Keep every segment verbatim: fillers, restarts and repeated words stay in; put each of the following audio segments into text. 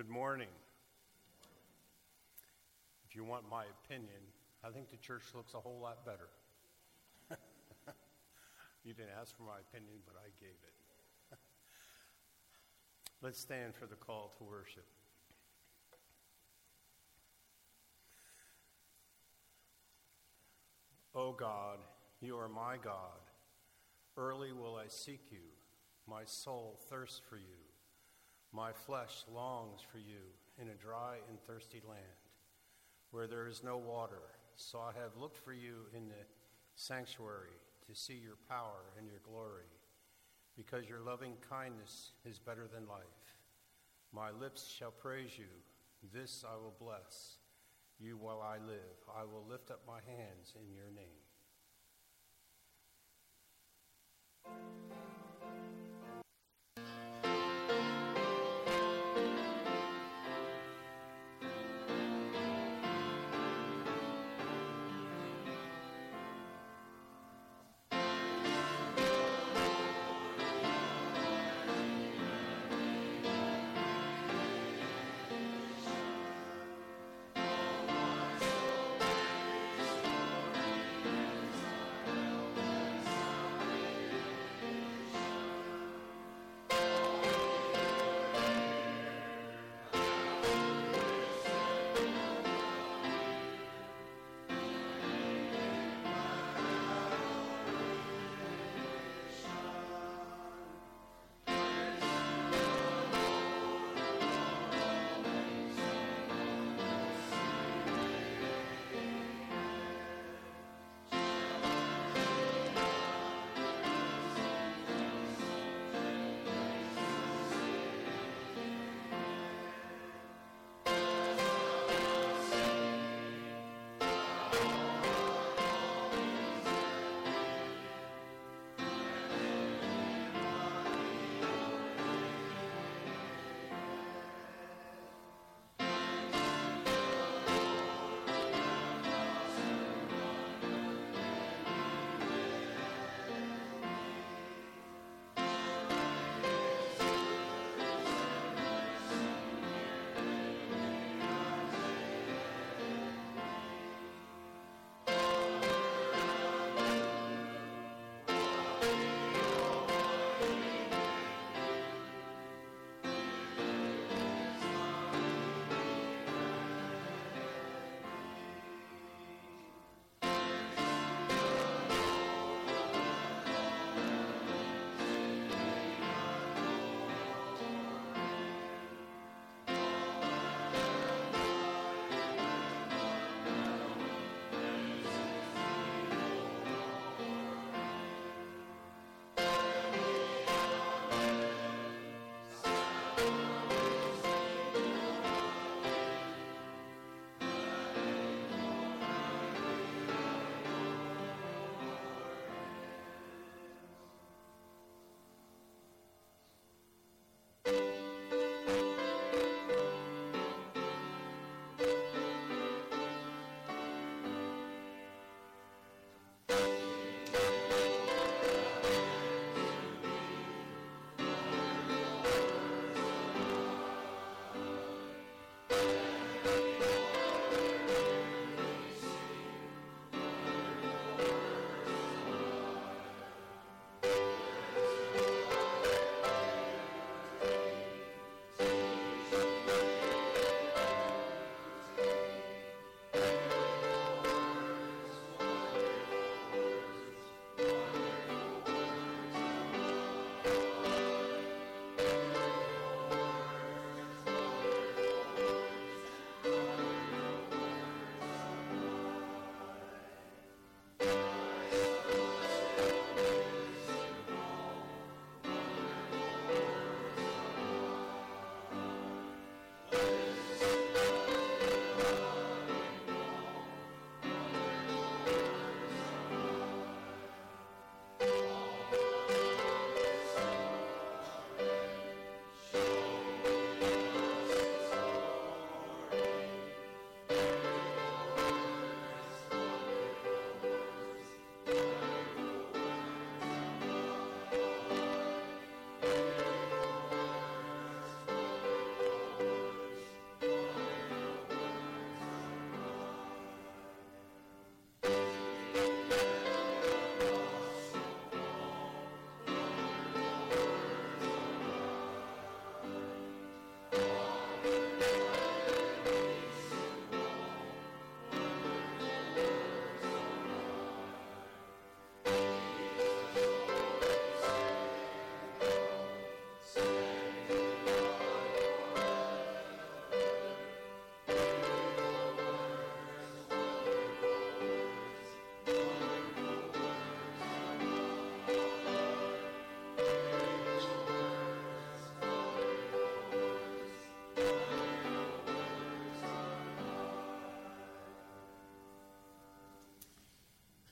Good morning. If you want my opinion, I think the church looks a whole lot better. You didn't ask for my opinion, but I gave it. Let's stand for the call to worship. O God, you are my God. Early will I seek you. My soul thirsts for you. My flesh longs for you in a dry and thirsty land where there is no water. So I have looked for you in the sanctuary to see your power and your glory, because your loving kindness is better than life. My lips shall praise you. This I will bless you while I live. I will lift up my hands in your name.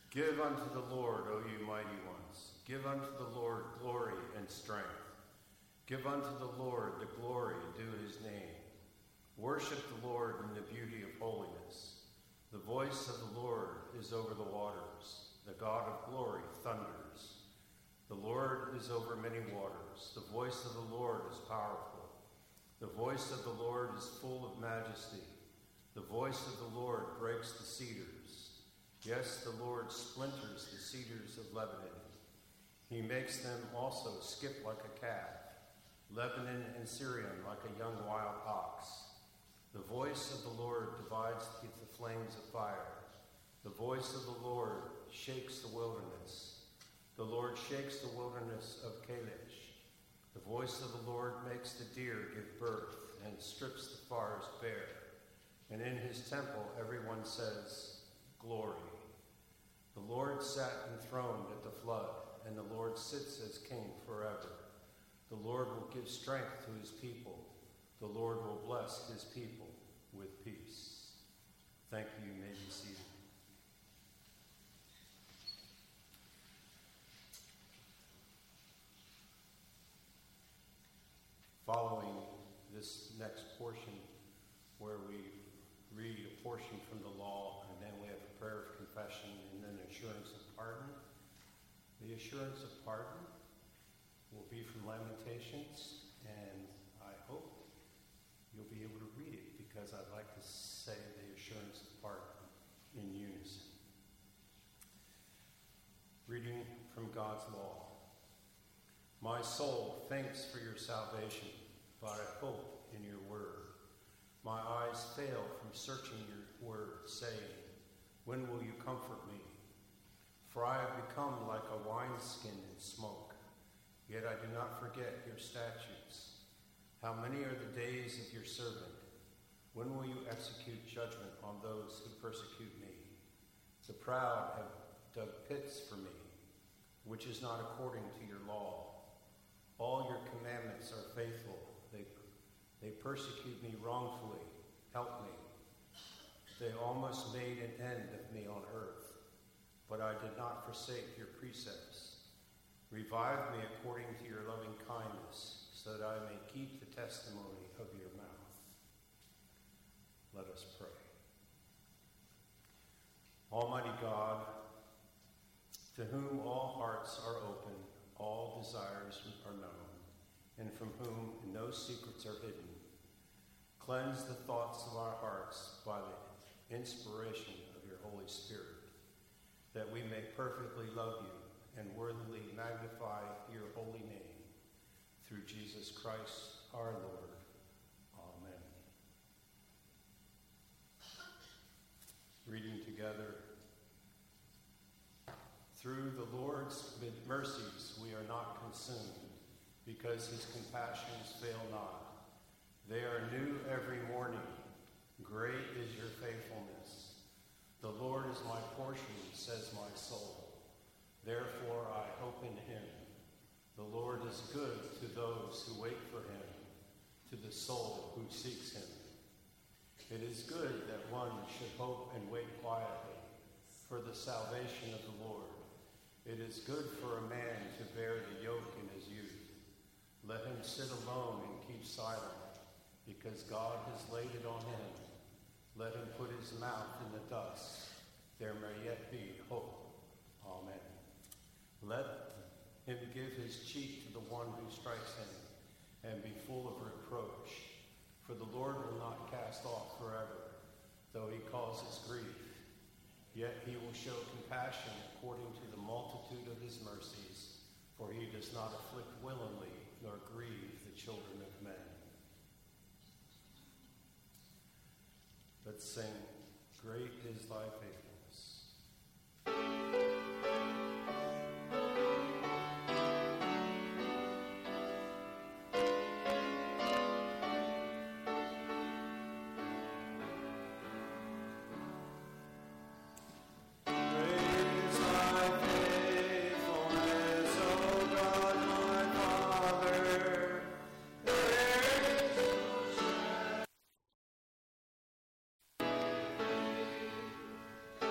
Give unto the Lord, O you mighty ones. Give unto the Lord glory and strength. Give unto the Lord the glory due his name. Worship the Lord in the beauty of holiness. The voice of the Lord is over the waters. The God of glory thunders. The Lord is over many waters. The voice of the Lord is powerful. The voice of the Lord is full of majesty. The voice of the Lord breaks the cedars. Yes, the Lord splinters the cedars of Lebanon. He makes them also skip like a calf, Lebanon and Syrian like a young wild ox. The voice of the Lord divides the flames of fire. The voice of the Lord shakes the wilderness. The Lord shakes the wilderness of Kadesh. The voice of the Lord makes the deer give birth and strips the forest bare. And in his temple everyone says, Glory. The Lord sat enthroned at the flood, and the Lord sits as king forever. The Lord will give strength to his people. The Lord will bless his people with peace. Thank you. You may be seated. Following this next portion, where we read a portion from the law, and then we have a prayer of confession, and then assurance of pardon. The assurance of pardon will be from Lamentations, and I hope you'll be able to read it, because I'd like to say the assurance of pardon in unison. Reading from God's law. My soul thanks for your salvation, but I hope in your word. My eyes fail from searching your word, saying, when will you comfort me? For I have become like a wineskin in smoke, yet I do not forget your statutes. How many are the days of your servant? When will you execute judgment on those who persecute me? The proud have dug pits for me, which is not according to your law. All your commandments are faithful. They They persecute me wrongfully. Help me. They almost made an end of me on earth, but I did not forsake your precepts. Revive me according to your loving kindness, so that I may keep the testimony of your mouth. Let us pray. Almighty God, to whom all hearts are open, all desires are known, and from whom no secrets are hidden, cleanse the thoughts of our hearts by the inspiration of your Holy Spirit, that we may perfectly love you and worthily magnify your holy name. Through Jesus Christ our Lord. Amen. Reading together. Through the Lord's mercies we are not consumed, because his compassions fail not. They are new every morning. Great is your faithfulness. The Lord is my portion, says my soul. Therefore I hope in him. The Lord is good to those who wait for him, to the soul who seeks him. It is good that one should hope and wait quietly for the salvation of the Lord. It is good for a man to bear the yoke in his youth. Let him sit alone and keep silent, because God has laid it on him. Let him put his mouth in the dust. There may yet be hope. Amen. Let him give his cheek to the one who strikes him, and be full of reproach. For the Lord will not cast off forever, though he causes grief. Yet he will show compassion according to the multitude of his mercies, for he does not afflict willingly, nor grieve the children of men. Let's sing, Great is Thy Faithfulness. Thank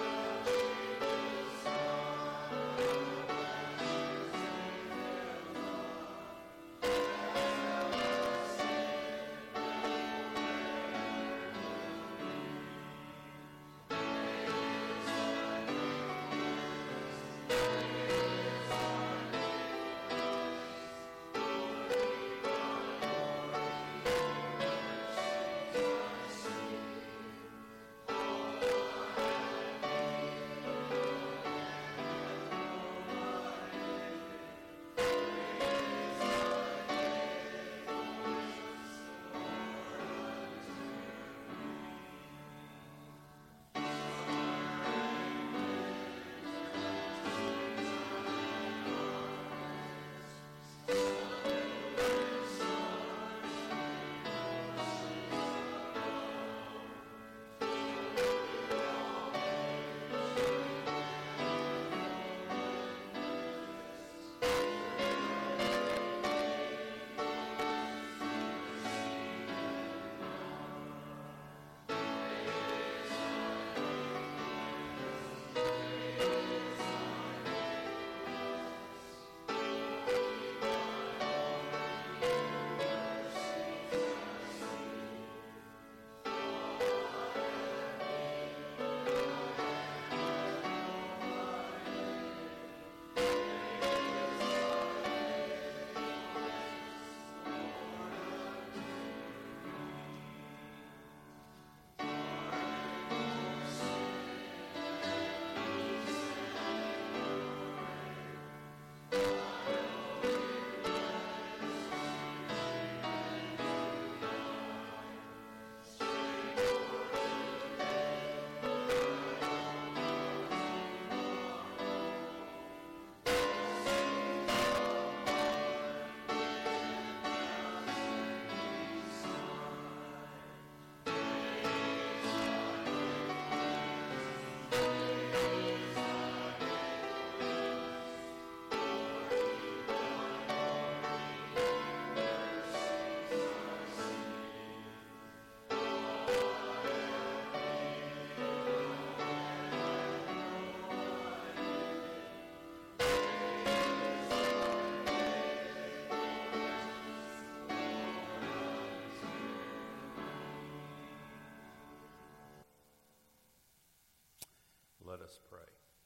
Let us pray.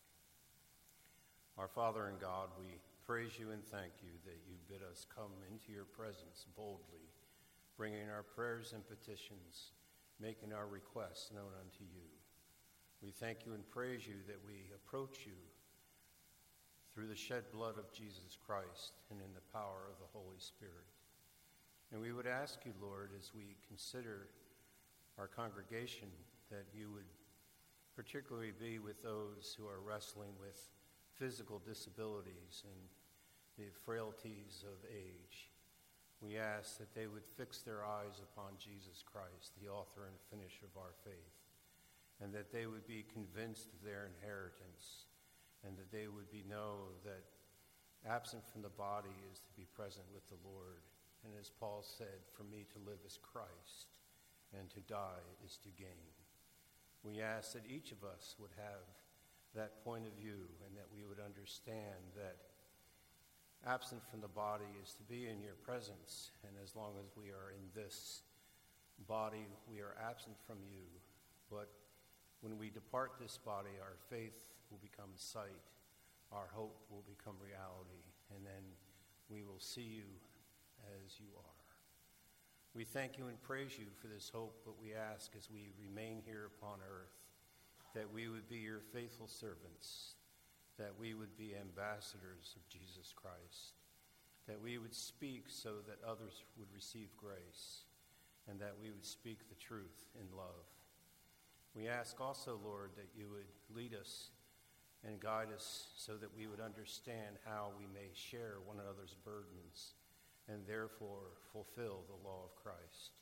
Our Father and God, we praise you and thank you that you bid us come into your presence boldly, bringing our prayers and petitions, making our requests known unto you. We thank you and praise you that we approach you through the shed blood of Jesus Christ and in the power of the Holy Spirit. And we would ask you, Lord, as we consider our congregation, that you would particularly be with those who are wrestling with physical disabilities and the frailties of age. We ask that they would fix their eyes upon Jesus Christ, the author and finisher of our faith, and that they would be convinced of their inheritance, and that they would be know that absent from the body is to be present with the Lord. And as Paul said, for me to live is Christ, and to die is to gain. We ask that each of us would have that point of view, and that we would understand that absent from the body is to be in your presence, and as long as we are in this body, we are absent from you. But when we depart this body, our faith will become sight, our hope will become reality, and then we will see you as you are. We thank you and praise you for this hope, but we ask as we remain here upon earth that we would be your faithful servants, that we would be ambassadors of Jesus Christ, that we would speak so that others would receive grace, and that we would speak the truth in love. We ask also, Lord, that you would lead us and guide us so that we would understand how we may share one another's burdens and therefore fulfill the law of Christ.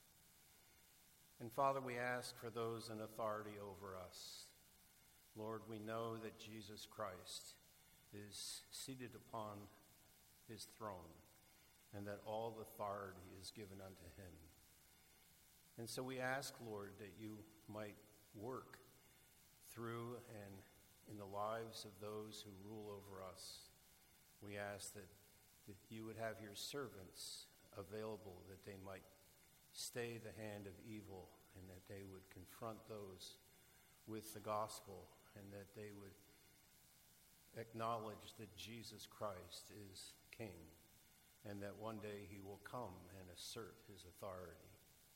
And Father, we ask for those in authority over us. Lord, we know that Jesus Christ is seated upon his throne, and that all authority is given unto him. And so we ask, Lord, that you might work through and in the lives of those who rule over us. We ask that, that you would have your servants available, that they might stay the hand of evil, and that they would confront those with the gospel, and that they would acknowledge that Jesus Christ is King, and that one day he will come and assert his authority.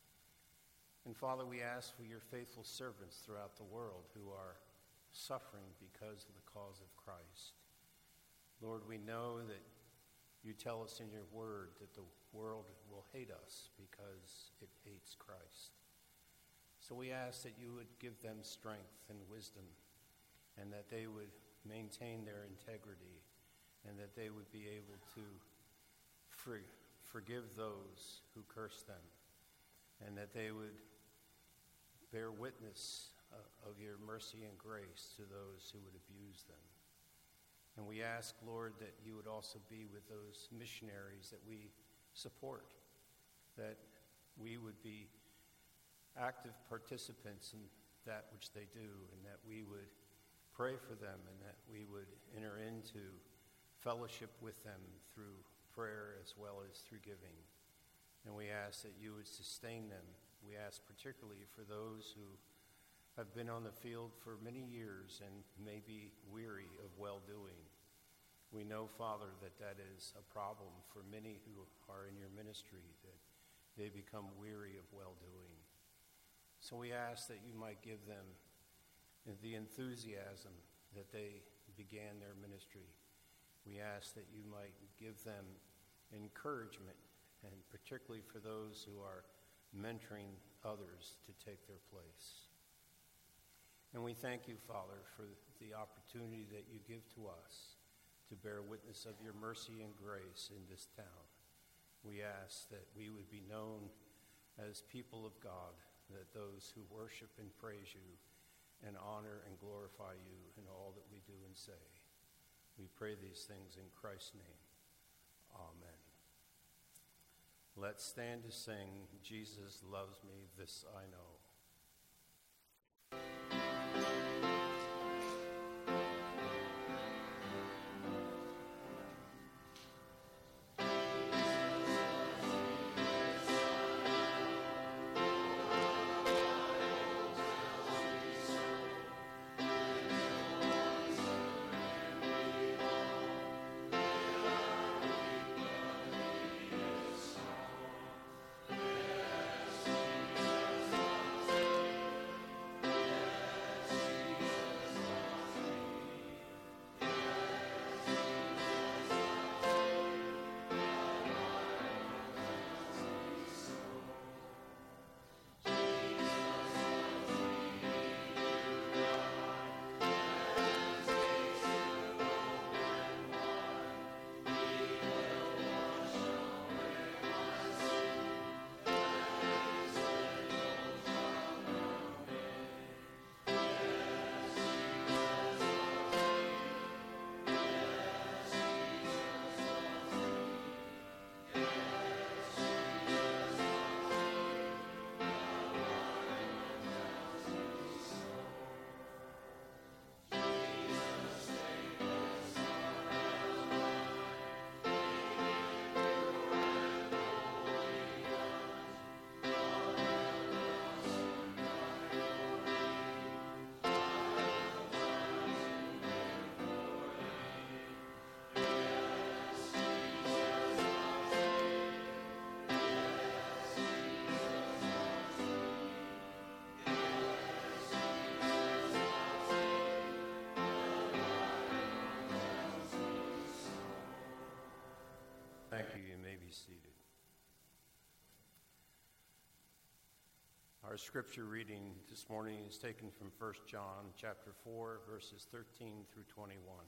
And Father, we ask for your faithful servants throughout the world who are suffering because of the cause of Christ. Lord, we know that you tell us in your word that the world will hate us because it hates Christ. So we ask that you would give them strength and wisdom, and that they would maintain their integrity, and that they would be able to for, forgive those who curse them, and that they would bear witness uh, of your mercy and grace to those who would abuse them. And we ask, Lord, that you would also be with those missionaries that we support, that we would be active participants in that which they do, and that we would pray for them, and that we would enter into fellowship with them through prayer as well as through giving. And we ask that you would sustain them. We ask particularly for those who have been on the field for many years and may be weary of well-doing. We know, Father, that that is a problem for many who are in your ministry, that they become weary of well-doing. So we ask that you might give them the enthusiasm that they began their ministry. We ask that you might give them encouragement, and particularly for those who are mentoring others to take their place. And we thank you, Father, for the opportunity that you give to us to bear witness of your mercy and grace in this town. We ask that we would be known as people of God, that those who worship and praise you and honor and glorify you in all that we do and say. We pray these things in Christ's name. Amen. Let's stand to sing, Jesus Loves Me, This I Know. Our scripture reading this morning is taken from First John chapter four, verses thirteen through twenty-one.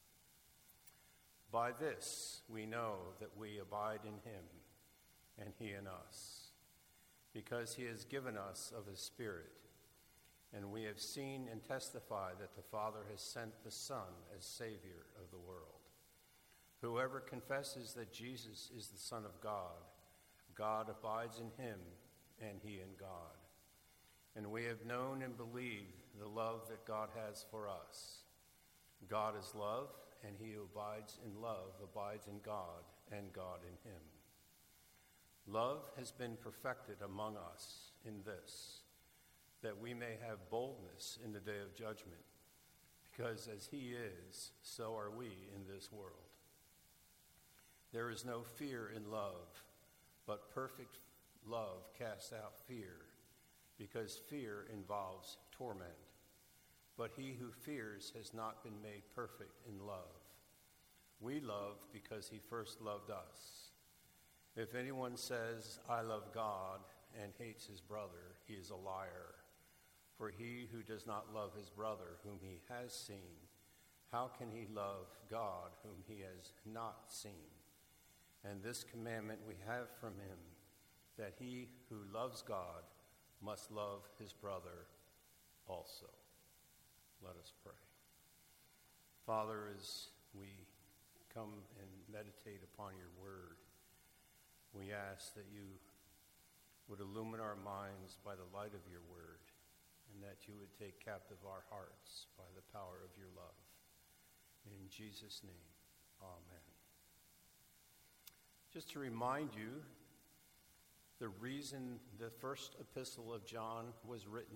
By this we know that we abide in him, and he in us, because he has given us of his Spirit. And we have seen and testify that the Father has sent the Son as Savior of the world. Whoever confesses that Jesus is the Son of God, God abides in him, and he in God. And we have known and believed the love that God has for us. God is love, and he who abides in love abides in God, and God in him. Love has been perfected among us in this, that we may have boldness in the day of judgment, because as he is, so are we in this world. There is no fear in love, but perfect love casts out fear, because fear involves torment. But he who fears has not been made perfect in love. We love because he first loved us. If anyone says, I love God, and hates his brother, he is a liar. For he who does not love his brother whom he has seen, how can he love God whom he has not seen? And this commandment we have from him, that he who loves God must love his brother also. Let us pray. Father, as we come and meditate upon your word, we ask that you would illumine our minds by the light of your word, and that you would take captive our hearts by the power of your love. In Jesus' name, amen. Just to remind you, the reason the first epistle of John was written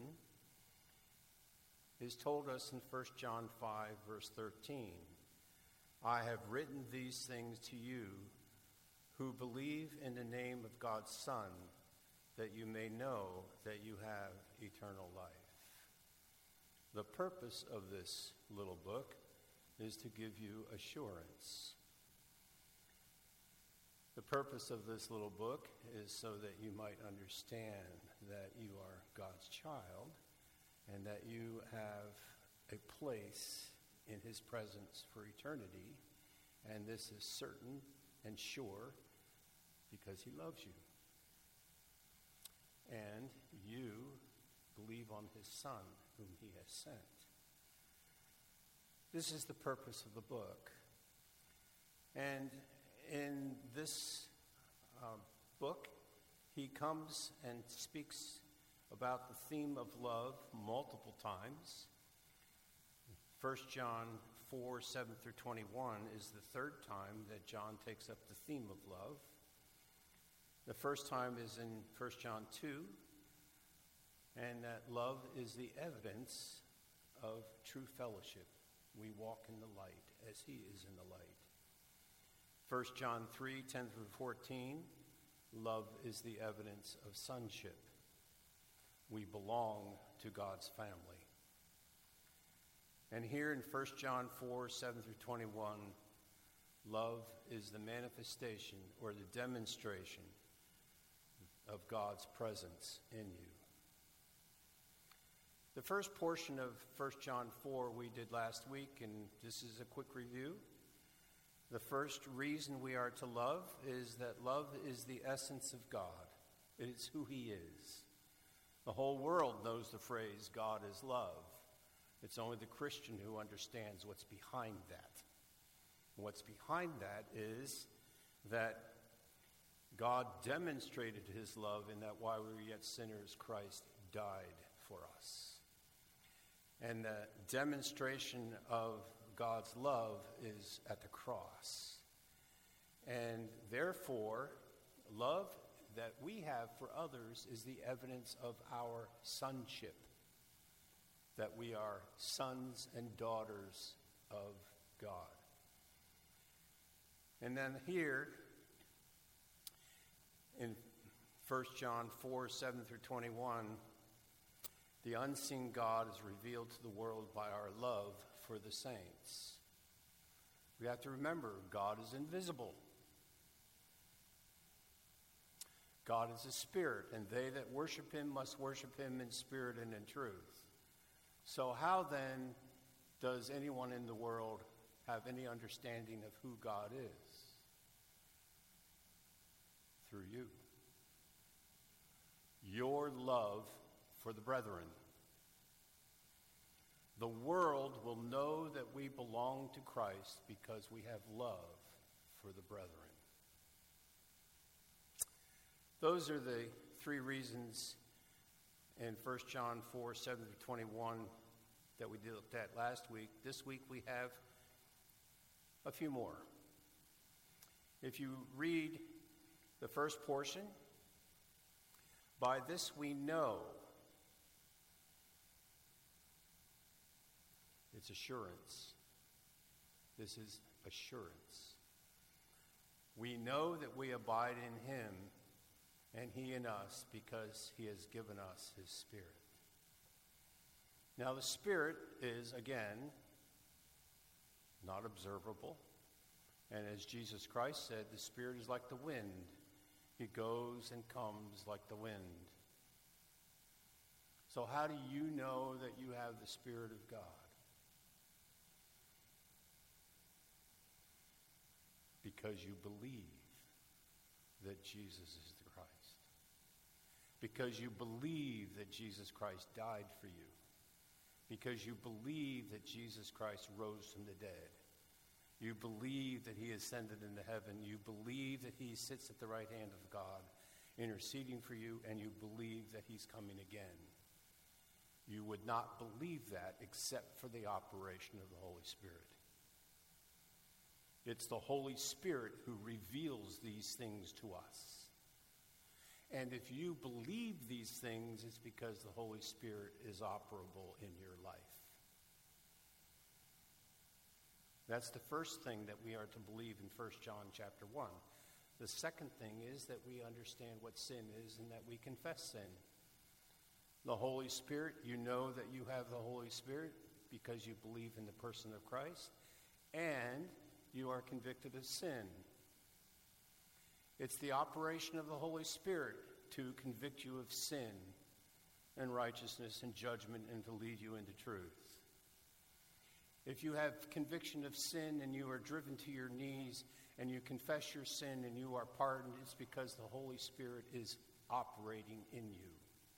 is told us in First John five, verse thirteen. I have written these things to you who believe in the name of God's Son, that you may know that you have eternal life. The purpose of this little book is to give you assurance. The purpose of this little book is so that you might understand that you are God's child and that you have a place in his presence for eternity, and this is certain and sure because he loves you. And you believe on his Son whom he has sent. This is the purpose of the book. And in this uh, book, he comes and speaks about the theme of love multiple times. First John four, seven through twenty-one is the third time that John takes up the theme of love. The first time is in First John two, and that love is the evidence of true fellowship. We walk in the light as he is in the light. First John three, ten through fourteen, love is the evidence of sonship. We belong to God's family. And here in First John four, seven through twenty-one, love is the manifestation or the demonstration of God's presence in you. The first portion of First John four we did last week, and this is a quick review. The first reason we are to love is that love is the essence of God. It is who he is. The whole world knows the phrase, God is love. It's only the Christian who understands what's behind that. What's behind that is that God demonstrated his love in that while we were yet sinners, Christ died for us. And the demonstration of God's love is at the cross. And therefore, love that we have for others is the evidence of our sonship, that we are sons and daughters of God. And then here, in First John four, seven through twenty-one, the unseen God is revealed to the world by our love for the saints. We have to remember, God is invisible. God is a spirit, and they that worship him must worship him in spirit and in truth. So how then does anyone in the world have any understanding of who God is? Through you. Your love for the brethren. The world will know that we belong to Christ because we have love for the brethren. Those are the three reasons in First John four, seven through twenty-one that we looked at last week. This week we have a few more. If you read the first portion, by this we know. It's assurance. This is assurance. We know that we abide in him and he in us because he has given us his Spirit. Now the Spirit is, again, not observable. And as Jesus Christ said, the Spirit is like the wind. It goes and comes like the wind. So how do you know that you have the Spirit of God? Because you believe that Jesus is the Christ. Because you believe that Jesus Christ died for you. Because you believe that Jesus Christ rose from the dead. You believe that he ascended into heaven. You believe that he sits at the right hand of God, interceding for you, and you believe that he's coming again. You would not believe that except for the operation of the Holy Spirit. It's the Holy Spirit who reveals these things to us. And if you believe these things, it's because the Holy Spirit is operable in your life. That's the first thing that we are to believe in First John chapter one. The second thing is that we understand what sin is and that we confess sin. The Holy Spirit, you know that you have the Holy Spirit because you believe in the person of Christ, and you are convicted of sin. It's the operation of the Holy Spirit to convict you of sin and righteousness and judgment and to lead you into truth. If you have conviction of sin and you are driven to your knees and you confess your sin and you are pardoned, it's because the Holy Spirit is operating in you.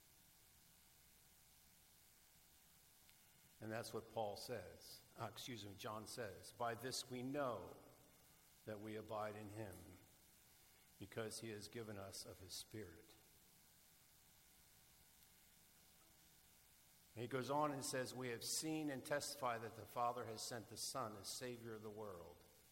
And that's what Paul says. Uh, excuse me, John says, by this we know that we abide in him, because he has given us of his Spirit. And he goes on and says, we have seen and testify that the Father has sent the Son as Savior of the world.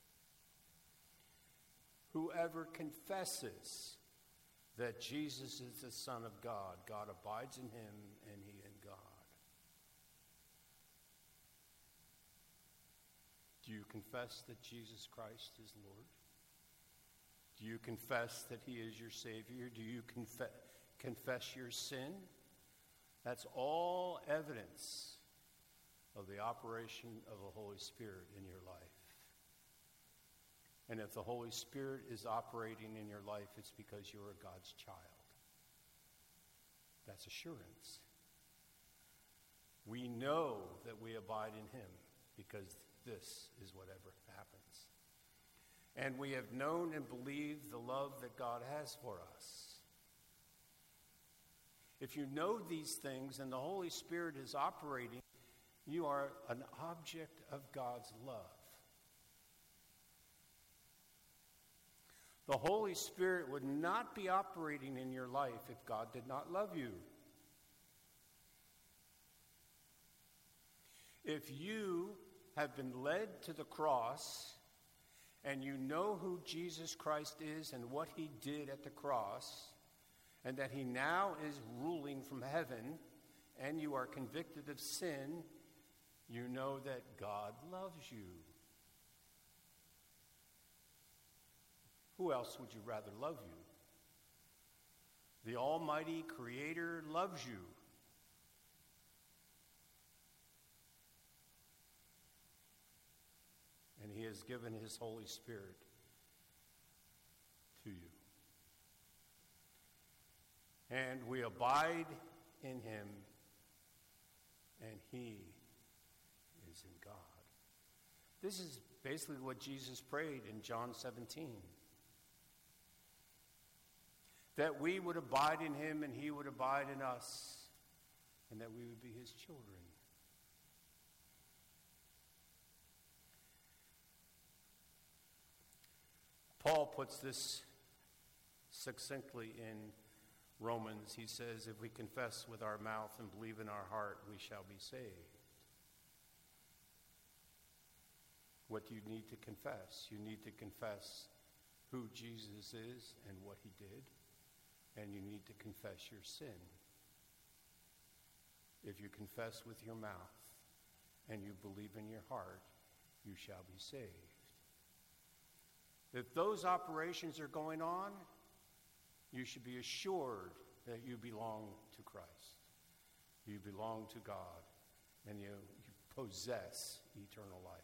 Whoever confesses that Jesus is the Son of God, God abides in him and he in God. Do you confess that Jesus Christ is Lord? Do you confess that he is your Savior? Do you conf- confess your sin? That's all evidence of the operation of the Holy Spirit in your life. And if the Holy Spirit is operating in your life, it's because you're God's child. That's assurance. We know that we abide in him because this is whatever happens. And we have known and believed the love that God has for us. If you know these things and the Holy Spirit is operating, you are an object of God's love. The Holy Spirit would not be operating in your life if God did not love you. If you have been led to the cross and you know who Jesus Christ is and what he did at the cross, and that he now is ruling from heaven, and you are convicted of sin, you know that God loves you. Who else would you rather love you? The Almighty Creator loves you. And he has given his Holy Spirit to you. And we abide in him, and he is in God. This is basically what Jesus prayed in John seventeen. That we would abide in him and he would abide in us, and that we would be his children. Paul puts this succinctly in Romans. He says, if we confess with our mouth and believe in our heart, we shall be saved. What do you need to confess? You need to confess who Jesus is and what he did, and you need to confess your sin. If you confess with your mouth and you believe in your heart, you shall be saved. If those operations are going on, you should be assured that you belong to Christ. You belong to God, and you, you possess eternal life.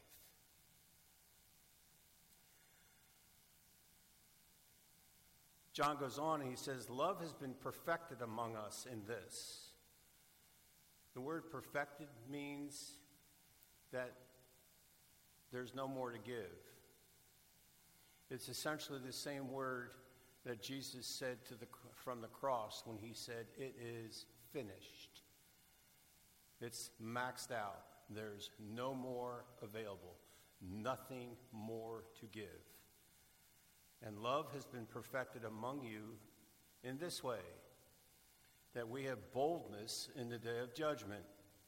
John goes on and he says, love has been perfected among us in this. The word perfected means that there's no more to give. It's essentially the same word that Jesus said to the, from the cross when he said, it is finished. It's maxed out. There's no more available. Nothing more to give. And love has been perfected among you in this way, that we have boldness in the day of judgment.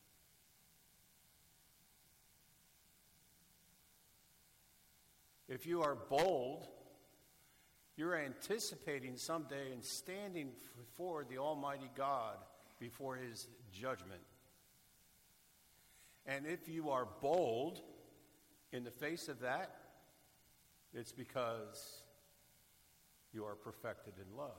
If you are bold, you're anticipating someday and standing before the Almighty God before his judgment. And if you are bold in the face of that, it's because you are perfected in love.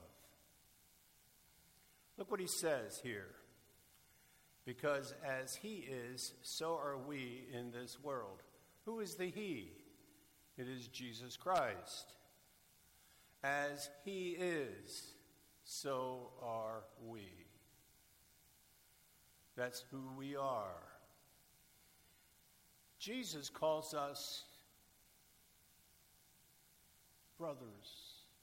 Look what he says here. Because as he is, so are we in this world. Who is the he? It is Jesus Christ. As he is, so are we. That's who we are. Jesus calls us brothers.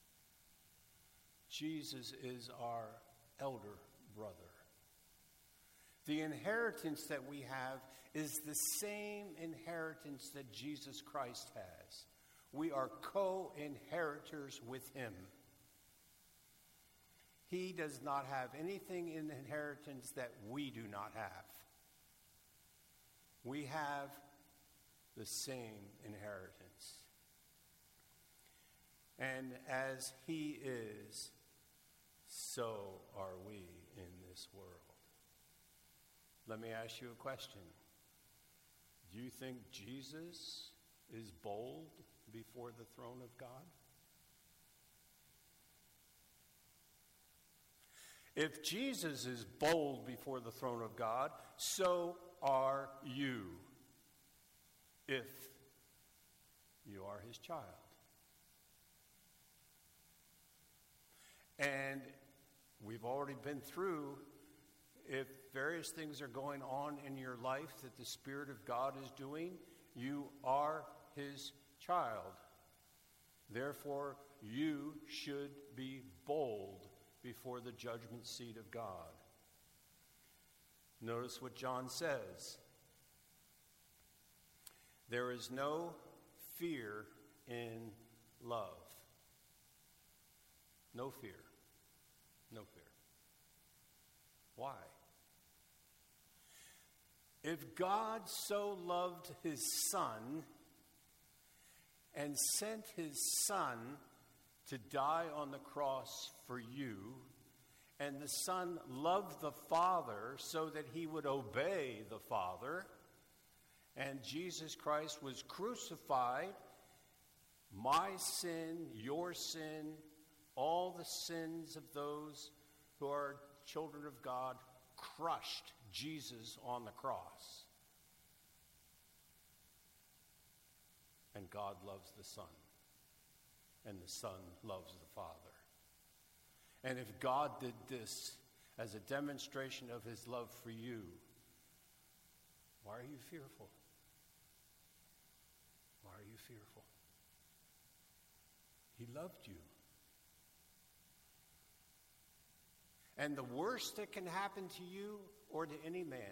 Jesus is our elder brother. The inheritance that we have is the same inheritance that Jesus Christ has. We are co-inheritors with him. He does not have anything in the inheritance that we do not have. We have the same inheritance. And as he is, so are we in this world. Let me ask you a question. Do you think Jesus is bold before the throne of God? If Jesus is bold before the throne of God, so are you, if you are his child. And we've already been through, if various things are going on in your life that the Spirit of God is doing, you are his child. Therefore, you should be bold before the judgment seat of God. Notice what John says. There is no fear in love. No fear. No fear. Why? If God so loved his Son and sent his Son to die on the cross for you, and the Son loved the Father so that he would obey the Father, and Jesus Christ was crucified, my sin, your sin, all the sins of those who are children of God, crushed Jesus on the cross. And God loves the Son, and the Son loves the Father. And if God did this as a demonstration of his love for you, why are you fearful? Why are you fearful? He loved you. And the worst that can happen to you or to any man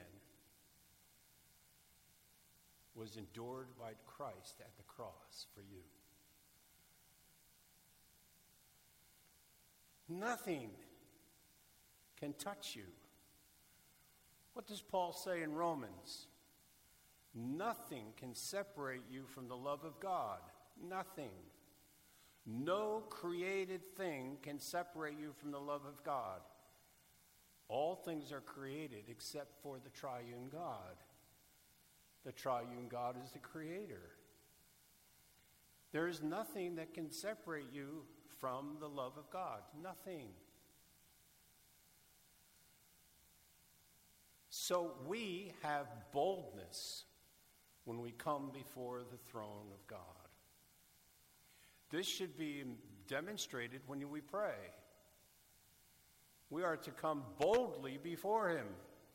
was endured by Christ at the cross for you. Nothing can touch you. What does Paul say in Romans? Nothing can separate you from the love of God. Nothing. No created thing can separate you from the love of God. All things are created except for the triune God. The triune God is the creator. There is nothing that can separate you from the love of God. Nothing. So we have boldness when we come before the throne of God. This should be demonstrated when we pray. We are to come boldly before him.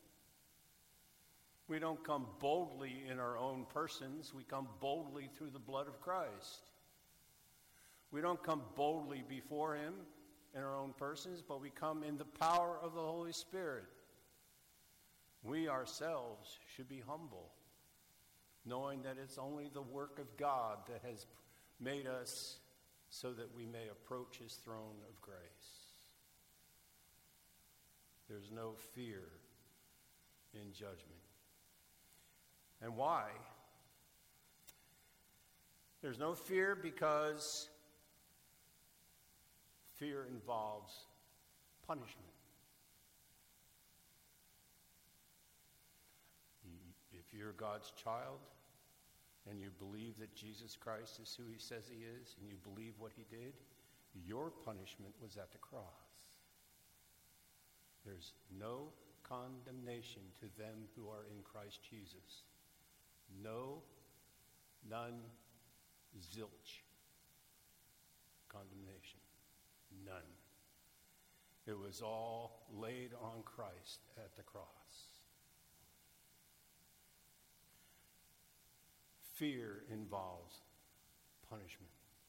We don't come boldly in our own persons. We come boldly through the blood of Christ. We don't come boldly before him in our own persons, but we come in the power of the Holy Spirit. We ourselves should be humble, knowing that it's only the work of God that has made us so that we may approach his throne of grace. There's no fear in judgment. And why? There's no fear because fear involves punishment. If you're God's child and you believe that Jesus Christ is who he says he is, and you believe what he did, your punishment was at the cross. There's no condemnation to them who are in Christ Jesus. No, none, zilch. Condemnation. None. It was all laid on Christ at the cross. Fear involves punishment.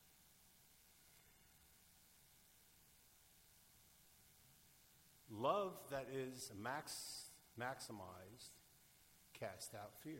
Love that is max, maximized casts out fear.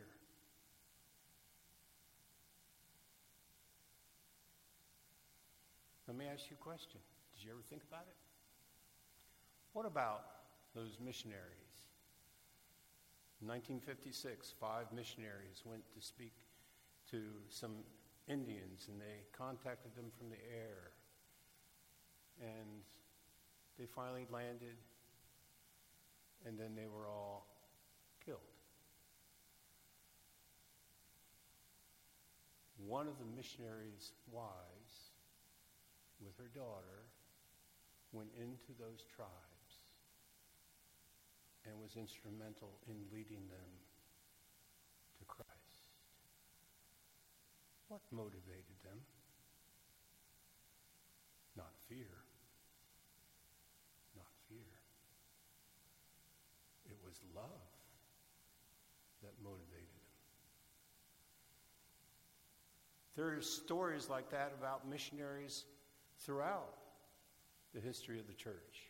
Let me ask you a question. Did you ever think about it? What about those missionaries? In nineteen fifty-six, five missionaries went to speak to some Indians, and they contacted them from the air. And they finally landed, and then they were all killed. One of the missionaries' wives, with her daughter, went into those tribes and was instrumental in leading them to Christ. What motivated them? Not fear. Not fear. It was love that motivated them. There are stories like that about missionaries throughout the history of the church,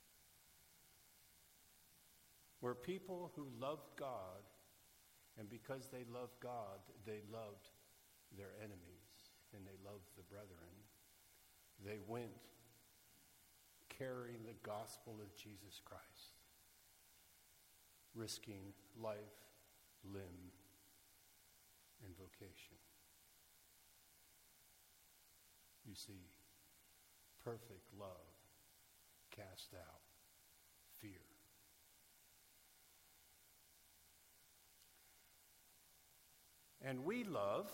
where people who loved God, and because they loved God, they loved their enemies, and they loved the brethren. They went carrying the gospel of Jesus Christ, risking life, limb, and vocation. You see, perfect love casts out fear. And we love.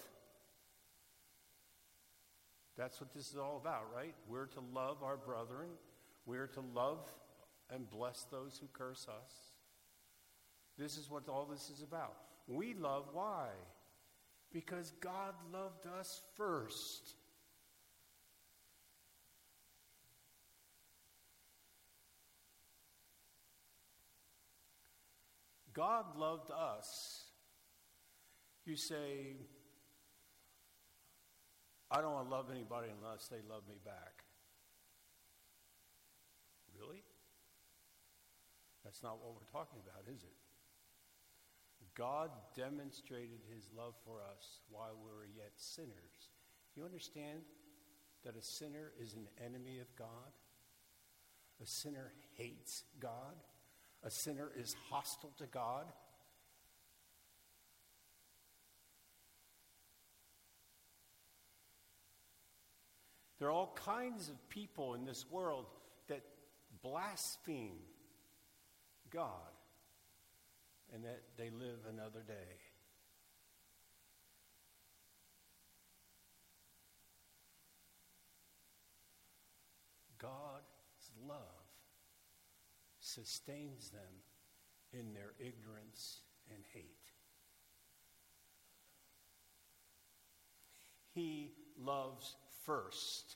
That's what this is all about, right? We're to love our brethren. We're to love and bless those who curse us. This is what all this is about. We love, why? Because God loved us first. God loved us, you say, I don't want to love anybody unless they love me back. Really? That's not what we're talking about, is it? God demonstrated his love for us while we were yet sinners. Do you understand that a sinner is an enemy of God? A sinner hates God. A sinner is hostile to God. There are all kinds of people in this world that blaspheme God and that they live another day. God's love sustains them in their ignorance and hate. He loves first.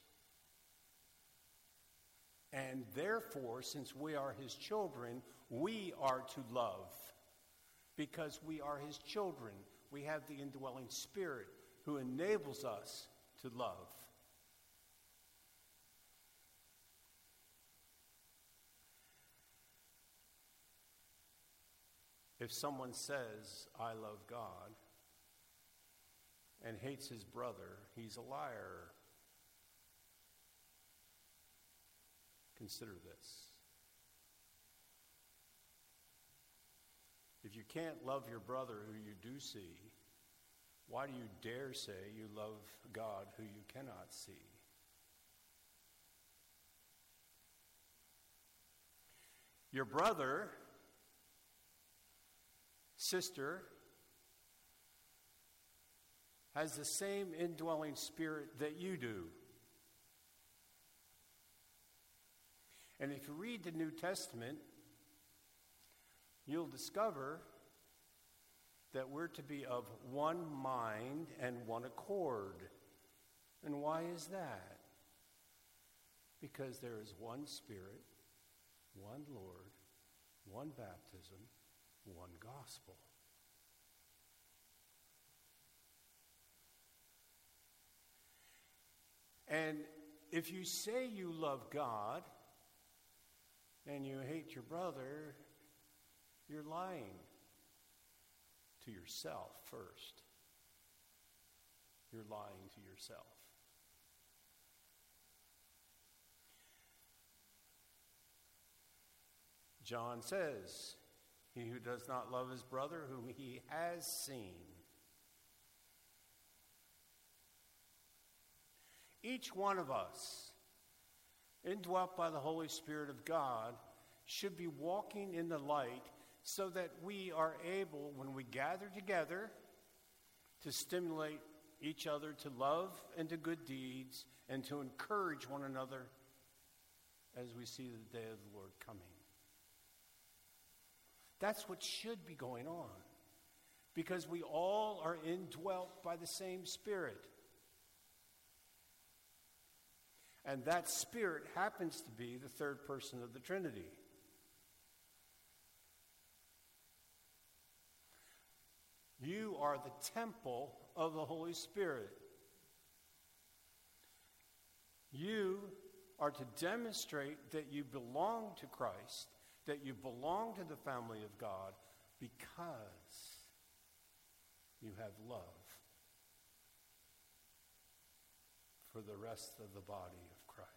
And therefore, since we are his children, we are to love. Because we are his children, we have the indwelling Spirit who enables us to love. If someone says, I love God, and hates his brother, he's a liar. Consider this. If you can't love your brother who you do see, why do you dare say you love God who you cannot see? Your brother, sister, has the same indwelling Spirit that you do. And if you read the New Testament, you'll discover that we're to be of one mind and one accord. And why is that? Because there is one Spirit, one Lord, one baptism, one gospel. And if you say you love God and you hate your brother, you're lying to yourself first. You're lying to yourself. John says, he who does not love his brother whom he has seen. Each one of us, indwelt by the Holy Spirit of God, should be walking in the light so that we are able, when we gather together, to stimulate each other to love and to good deeds and to encourage one another as we see the day of the Lord coming. That's what should be going on, because we all are indwelt by the same Spirit. And that Spirit happens to be the third person of the Trinity. You are the temple of the Holy Spirit. You are to demonstrate that you belong to Christ, that you belong to the family of God, because you have love for the rest of the body of Christ.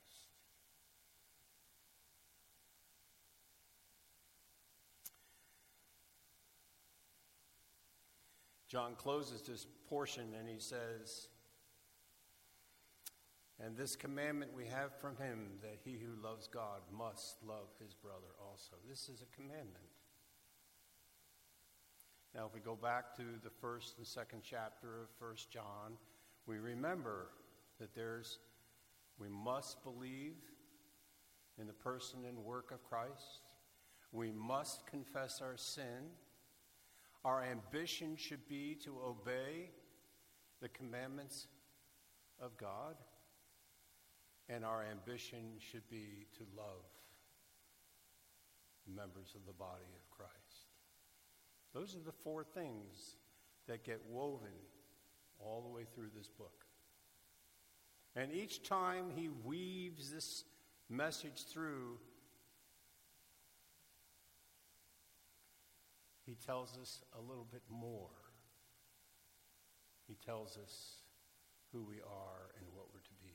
John closes this portion and he says, and this commandment we have from him, that he who loves God must love his brother also. This is a commandment. Now, if we go back to the first and second chapter of First John, we remember that there's, we must believe in the person and work of Christ. We must confess our sin. Our ambition should be to obey the commandments of God. And our ambition should be to love members of the body of Christ. Those are the four things that get woven all the way through this book. And each time he weaves this message through, he tells us a little bit more. He tells us who we are and what we're to be.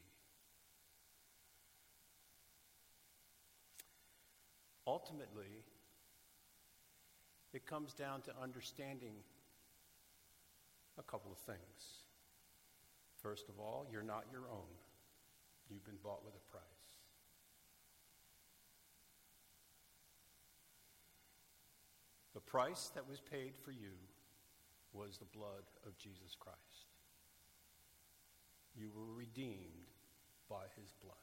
Ultimately, it comes down to understanding a couple of things. First of all, you're not your own. You've been bought with a price. The price that was paid for you was the blood of Jesus Christ. You were redeemed by his blood.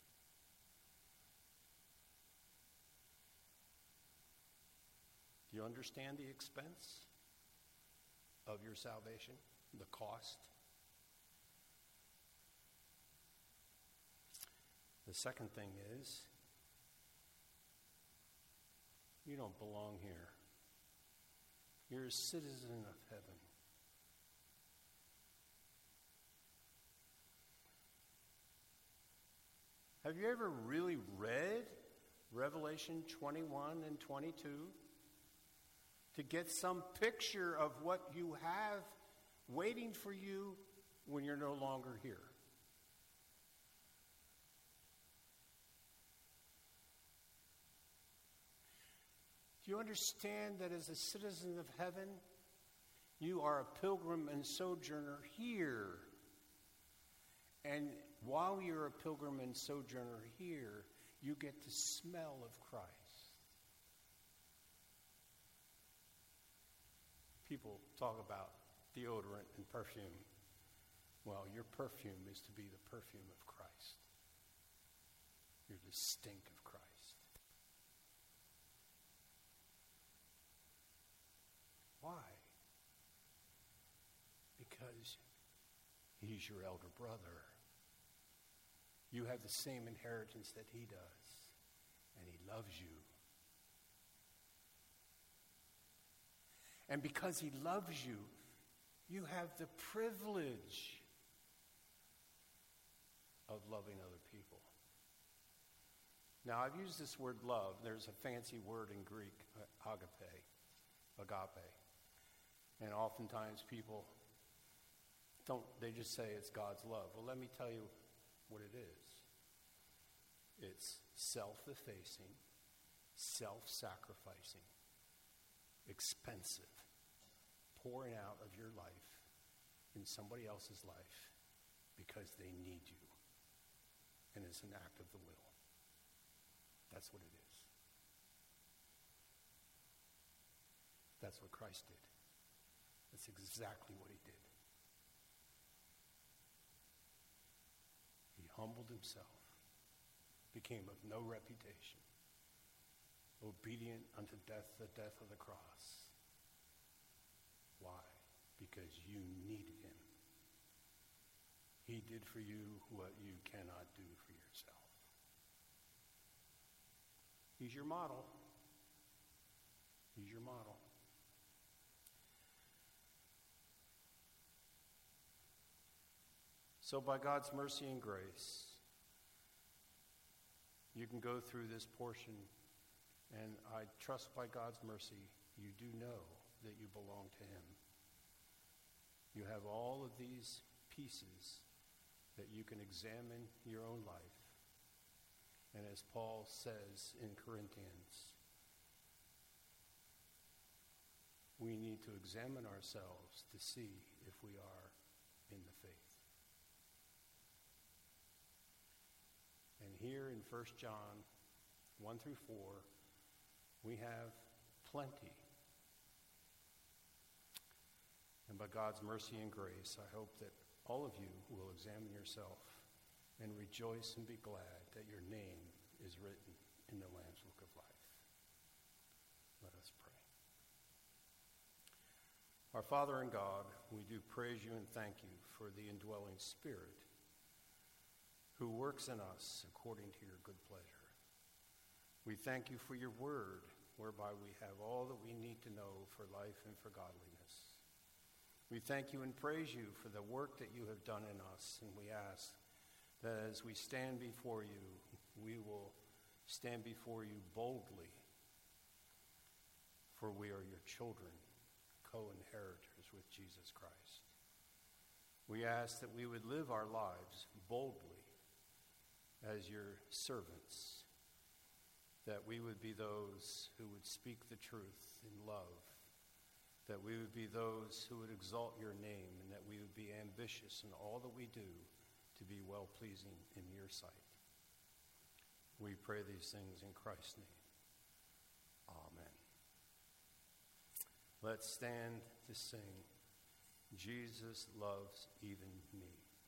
Do you understand the expense of your salvation? The cost? The second thing is, you don't belong here. You're a citizen of heaven. Have you ever really read Revelation twenty-one and twenty-two to get some picture of what you have waiting for you when you're no longer here? Do you understand that as a citizen of heaven, you are a pilgrim and sojourner here? And while you're a pilgrim and sojourner here, you get the smell of Christ. People talk about deodorant and perfume. Well, your perfume is to be the perfume of Christ. You're the stink of Christ. Why? Because he's your elder brother. You have the same inheritance that he does, and he loves you. And because he loves you, you have the privilege of loving other people. Now, I've used this word love. There's a fancy word in Greek, agape, agape. And oftentimes people don't, they just say it's God's love. Well, let me tell you what it is. It's self-effacing, self-sacrificing, expensive, pouring out of your life in somebody else's life because they need you. And it's an act of the will. That's what it is. That's what Christ did. That's exactly what he did. He humbled himself, became of no reputation, obedient unto death, the death of the cross. Why? Because you needed him. He did for you what you cannot do for yourself. He's your model. He's your model. So by God's mercy and grace, you can go through this portion, and I trust by God's mercy, you do know that you belong to him. You have all of these pieces that you can examine your own life. And as Paul says in Corinthians, we need to examine ourselves to see if we are in the faith. And here in First John one through four, we have plenty. And by God's mercy and grace, I hope that all of you will examine yourself and rejoice and be glad that your name is written in the Lamb's Book of Life. Let us pray. Our Father and God, we do praise you and thank you for the indwelling Spirit who works in us according to your good pleasure. We thank you for your word whereby we have all that we need to know for life and for godliness. We thank you and praise you for the work that you have done in us, and we ask that as we stand before you, we will stand before you boldly, for we are your children, co-inheritors with Jesus Christ. We ask that we would live our lives boldly as your servants, that we would be those who would speak the truth in love, that we would be those who would exalt your name, and that we would be ambitious in all that we do to be well-pleasing in your sight. We pray these things in Christ's name. Amen. Let's stand to sing, Jesus Loves Even Me.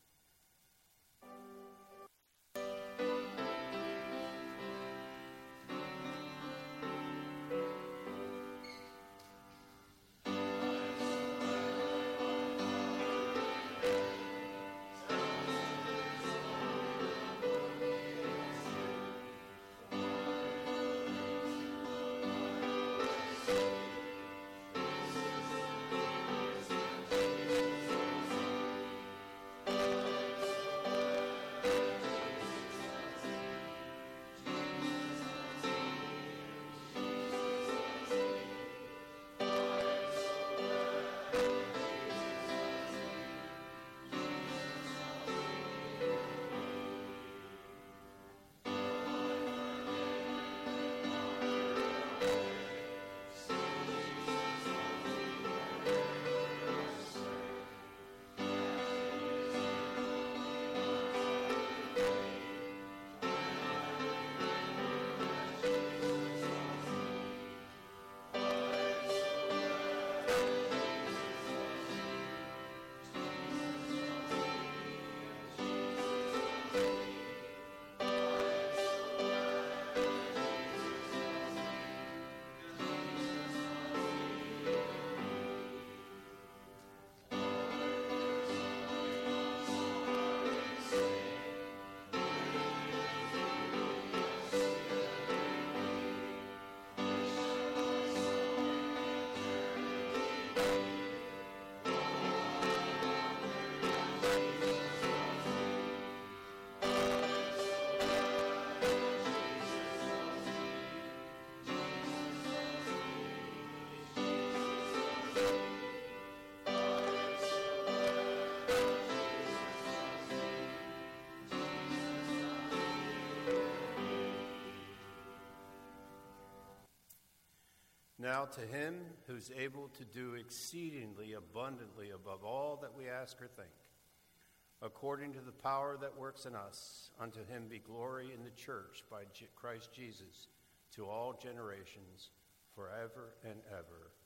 Now to him who's able to do exceedingly abundantly above all that we ask or think, according to the power that works in us, unto him be glory in the church by Christ Jesus to all generations, forever and ever.